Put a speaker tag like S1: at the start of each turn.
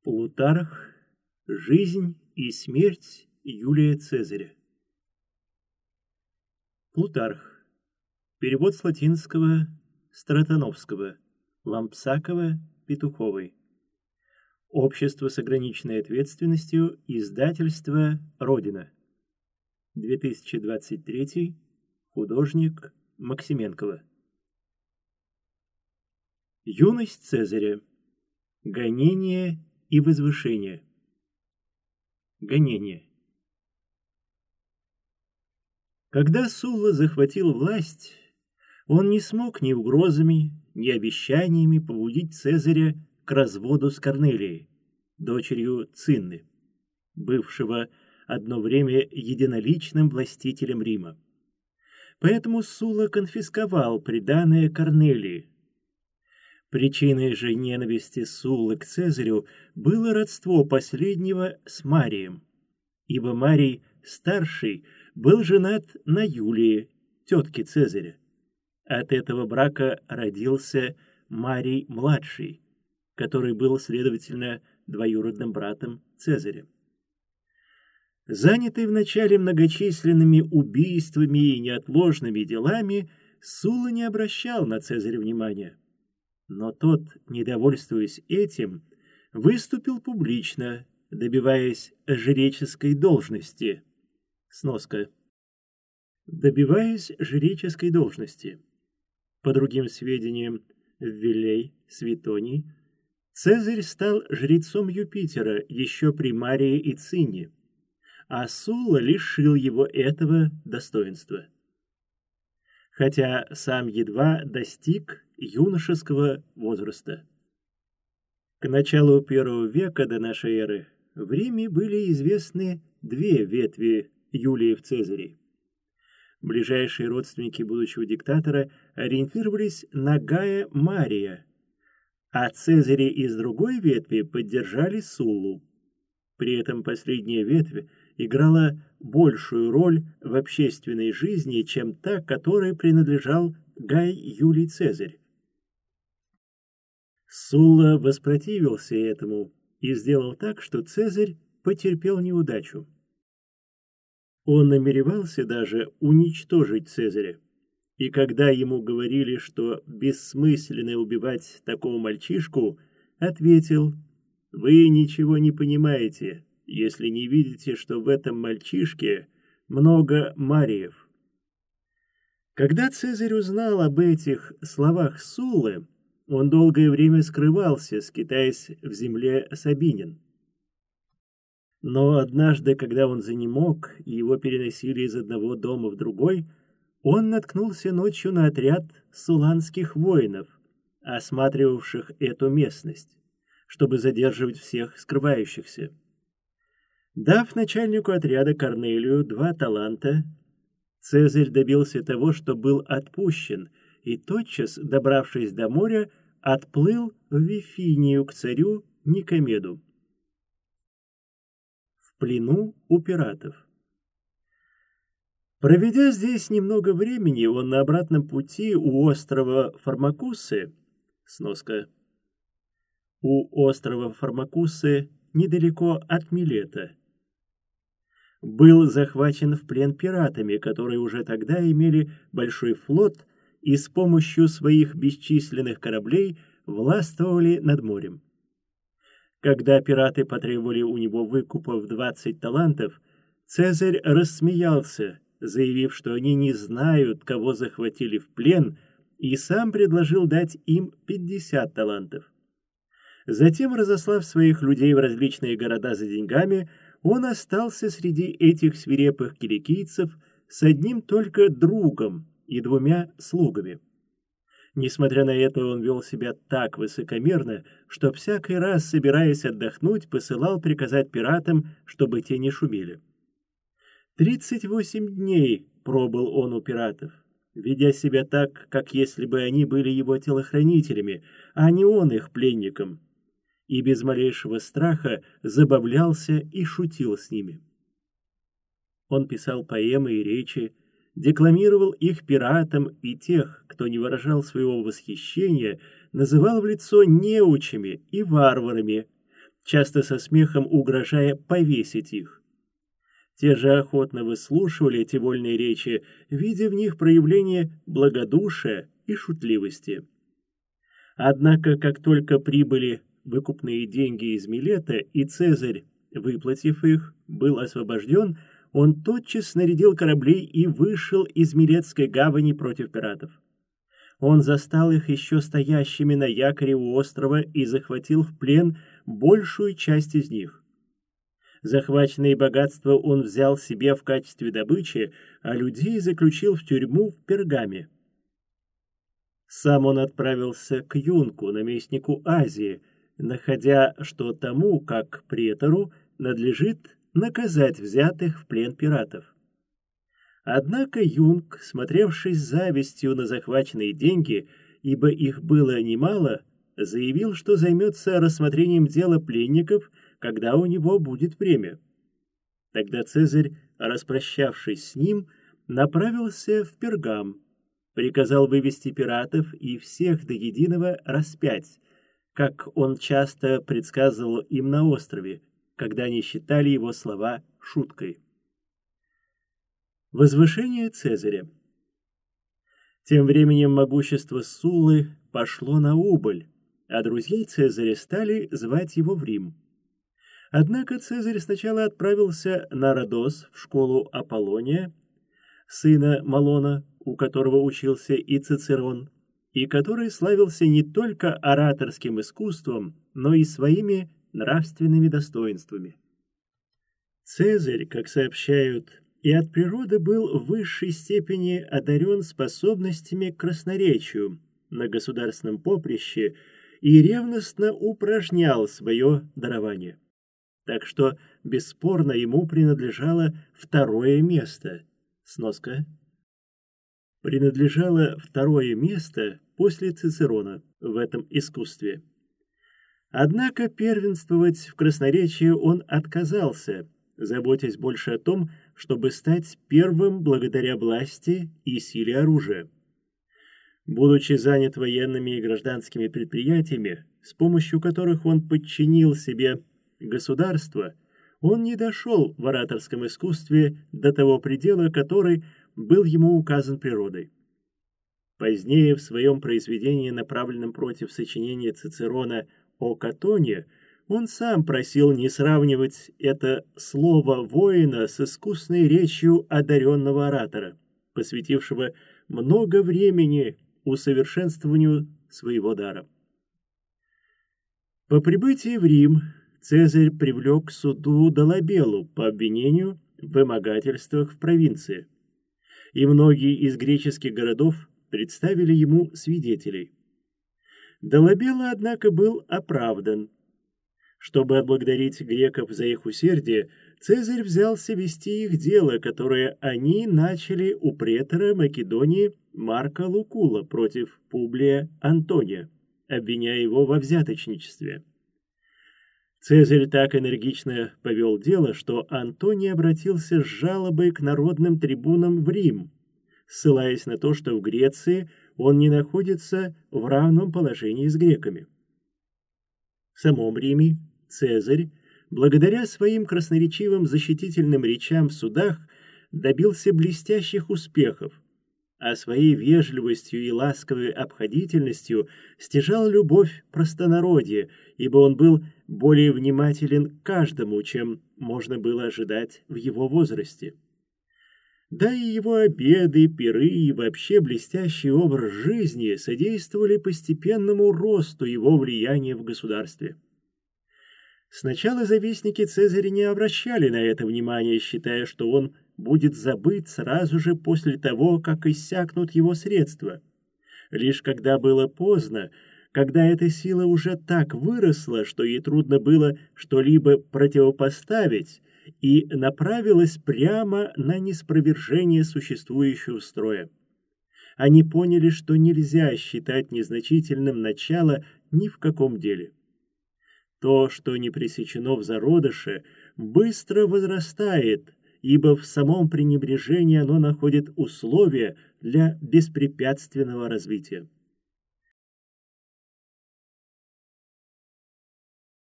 S1: Плутарх. Жизнь и смерть Юлия Цезаря. Плутарх. Перевод с латинского Стратоновского, Лампсакова, Петуховой. Общество с ограниченной ответственностью. Издательство «Родина». 2023. Художник Максименкова. Юность Цезаря. Гонение и возвышение. Гонение. Когда Сулла захватил власть, он не смог ни угрозами, ни обещаниями побудить Цезаря к разводу с Корнелией, дочерью Цинны, бывшего одно время единоличным властителем Рима. Поэтому Сулла конфисковал приданое Корнелии. Причиной же ненависти Суллы к Цезарю было родство последнего с Марием, ибо Марий старший был женат на Юлии, тетке Цезаря. От этого брака родился Марий младший, который был, следовательно, двоюродным братом Цезаря. Занятый вначале многочисленными убийствами и неотложными делами, Сулла не обращал на Цезаря внимания. Но тот, недовольствуясь этим, выступил публично, добиваясь жреческой должности. Сноска. Добиваясь жреческой должности. По другим сведениям, в Вилей, Светоний, Цезарь стал жрецом Юпитера еще при Марии и Цинне, а Сулла лишил его этого достоинства. Хотя сам едва достиг юношеского возраста. К началу I века до нашей эры в Риме были известны две ветви Юлиев Цезарей. Ближайшие родственники будущего диктатора ориентировались на Гая Мария, а Цезари из другой ветви поддержали Суллу. При этом последняя ветвь играла большую роль в общественной жизни, чем та, которой принадлежал Гай Юлий Цезарь. Сулла воспротивился этому и сделал так, что Цезарь потерпел неудачу. Он намеревался даже уничтожить Цезаря, и когда ему говорили, что бессмысленно убивать такого мальчишку, ответил: «Вы ничего не понимаете, если не видите, что в этом мальчишке много Мариев». Когда Цезарь узнал об этих словах Суллы, он долгое время скрывался, скитаясь в земле Сабинин. Но однажды, когда он занемог и его переносили из одного дома в другой, он наткнулся ночью на отряд суланских воинов, осматривавших эту местность, чтобы задерживать всех скрывающихся. Дав начальнику отряда Корнелию 2 таланта, Цезарь добился того, что был отпущен, и тотчас, добравшись до моря, отплыл в Вифинию к царю Никомеду. В плену у пиратов. Проведя здесь немного времени, он на обратном пути у острова Фармакусы, сноска, у острова Фармакусы недалеко от Милета, был захвачен в плен пиратами, которые уже тогда имели большой флот и с помощью своих бесчисленных кораблей властвовали над морем. Когда пираты потребовали у него выкупа в 20 талантов, Цезарь рассмеялся, заявив, что они не знают, кого захватили в плен, и сам предложил дать им 50 талантов. Затем, разослав своих людей в различные города за деньгами, он остался среди этих свирепых киликийцев с одним только другом и 2 слугами. Несмотря на это, он вел себя так высокомерно, что всякий раз, собираясь отдохнуть, посылал приказать пиратам, чтобы те не шумели. 38 дней пробыл он у пиратов, ведя себя так, как если бы они были его телохранителями, а не он их пленником, и без малейшего страха забавлялся и шутил с ними. Он писал поэмы и речи, декламировал их пиратам, и тех, кто не выражал своего восхищения, называл в лицо неучами и варварами, часто со смехом угрожая повесить их. Те же охотно выслушивали эти вольные речи, видя в них проявление благодушия и шутливости. Однако, как только прибыли выкупные деньги из Милета, и Цезарь, выплатив их, был освобожден, он тотчас снарядил корабли и вышел из Милетской гавани против пиратов. Он застал их еще стоящими на якоре у острова и захватил в плен большую часть из них. Захваченные богатства он взял себе в качестве добычи, а людей заключил в тюрьму в Пергаме. Сам он отправился к Юнку, наместнику Азии, находя, что тому, как претору, надлежит наказать взятых в плен пиратов. Однако Юнг, смотревший с завистью на захваченные деньги, ибо их было немало, заявил, что займется рассмотрением дела пленников, когда у него будет время. Тогда Цезарь, распрощавшись с ним, направился в Пергам, приказал вывести пиратов и всех до единого распять, как он часто предсказывал им на острове, когда они считали его слова шуткой. Возвышение Цезаря. Тем временем могущество Суллы пошло на убыль, а друзей Цезаря стали звать его в Рим. Однако Цезарь сначала отправился на Родос в школу Аполлония, сына Малона, у которого учился и Цицерон, и который славился не только ораторским искусством, но и своими нравственными достоинствами. Цезарь, как сообщают, и от природы был в высшей степени одарен способностями к красноречию на государственном поприще и ревностно упражнял свое дарование. Так что, бесспорно, ему принадлежало второе место. Сноска. Принадлежало второе место после Цицерона в этом искусстве. Однако первенствовать в красноречии он отказался, заботясь больше о том, чтобы стать первым благодаря власти и силе оружия. Будучи занят военными и гражданскими предприятиями, с помощью которых он подчинил себе государство, он не дошел в ораторском искусстве до того предела, который был ему указан природой. Позднее в своем произведении, направленном против сочинения Цицерона о Катоне, он сам просил не сравнивать это слово воина с искусной речью одаренного оратора, посвятившего много времени усовершенствованию своего дара. По прибытии в Рим Цезарь привлек к суду Долабеллу по обвинению в вымогательствах в провинции, и многие из греческих городов представили ему свидетелей. Долабелла, однако, был оправдан. Чтобы отблагодарить греков за их усердие, Цезарь взялся вести их дело, которое они начали у претора Македонии Марка Лукула против Публия Антония, обвиняя его во взяточничестве. Цезарь так энергично повел дело, что Антоний обратился с жалобой к народным трибунам в Рим, ссылаясь на то, что в Греции он не находится в равном положении с греками. В самом Риме Цезарь, благодаря своим красноречивым защитительным речам в судах, добился блестящих успехов, а своей вежливостью и ласковой обходительностью стяжал любовь простонародья, ибо он был более внимателен к каждому, чем можно было ожидать в его возрасте. Да и его обеды, пиры и вообще блестящий образ жизни содействовали постепенному росту его влияния в государстве. Сначала завистники Цезаря не обращали на это внимания, считая, что он будет забыт сразу же после того, как иссякнут его средства. Лишь когда было поздно, когда эта сила уже так выросла, что ей трудно было что-либо противопоставить, и направилась прямо на ниспровержение существующего строя. Они поняли, что нельзя считать незначительным начало ни в каком деле. То, что не пресечено в зародыше, быстро возрастает, ибо в самом пренебрежении оно находит условия для беспрепятственного развития.